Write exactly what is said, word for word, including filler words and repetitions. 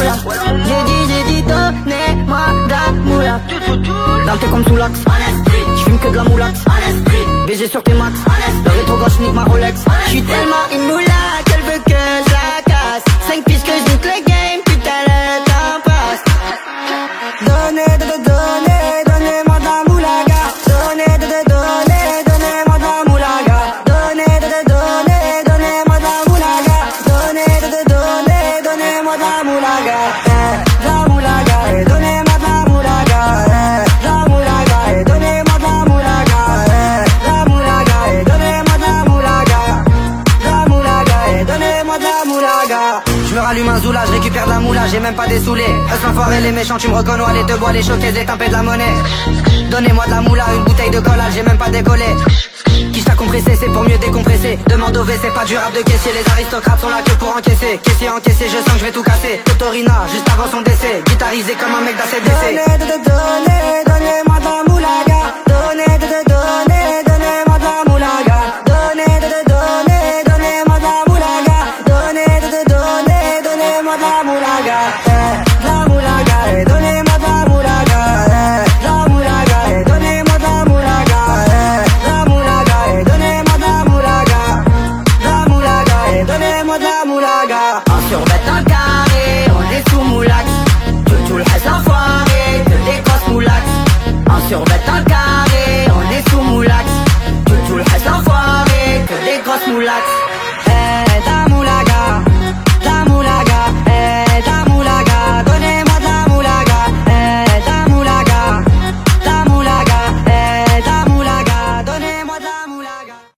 moula. J'ai dit, j'ai dit, donnez-moi de la moula. Dans tes comme sous l'axe, j'fume que de la moulax. Baiser sur tes max, le rétro gauche nique ma Rolex. J'suis tellement une moula qu'elle veut que je la casse. Cinq pistes que je nique le game, putain le temps passe. Donnez, donnez, donnez, donnez-moi de la moulaga. Donnez, donnez, donnez, donnez-moi de la moulaga. Donnez, donnez, donnez, donnez-moi de la moulaga. Donnez, donnez, donnez, donnez-moi de la moulaga. Eh, de la moulaga, eh, donnez-moi de la moulaga. Eh, de la moulaga, eh, donnez-moi de la moulaga. Eh, de la moulaga, eh, donnez-moi de la moulaga. De la moulaga, eh, donnez-moi de la moulaga. Je me rallume un zoula, je récupère de la moula, j'ai même pas des saoulés. Eux l'enfoiré, les méchants, tu me reconnais, les deux bois, les choqués, les tempêtes de la monnaie. Donnez-moi de la moula, une bouteille de cola, j'ai même pas décollé. Qui t'a compressé, c'est pour mieux décompresser. Demande au V, c'est pas du rap de caissier. Les aristocrates sont là que pour encaisser. Caissier encaissé, je sens que je vais tout casser. Totorina, juste avant son décès. Guitarisé comme un mec d'A C D C. Donnez, donnez, donnez, donnez-moi de la moulaga. Donnez, donnez, donnez, donnez-moi de la moulaga. Donnez, donnez, donnez, donnez-moi de la moulaga. Donnez, donnez, donnez, donnez-moi de la moulaga. Eh, de la moulaga, eh, donnez-moi de la moulaga. Eh, de la moulaga, eh, donnez-moi de la moulaga. Eh, de la moulaga, eh, donnez-moi de la moulaga. De la moulaga, eh, donnez-moi de la moulaga. En survêt un carré, on est sous moulax. Tout, tout le reste enfoiré, que des grosses moulax. En survêt un carré, on est sous moulax. Tout, tout le reste enfoiré, que des grosses moulax.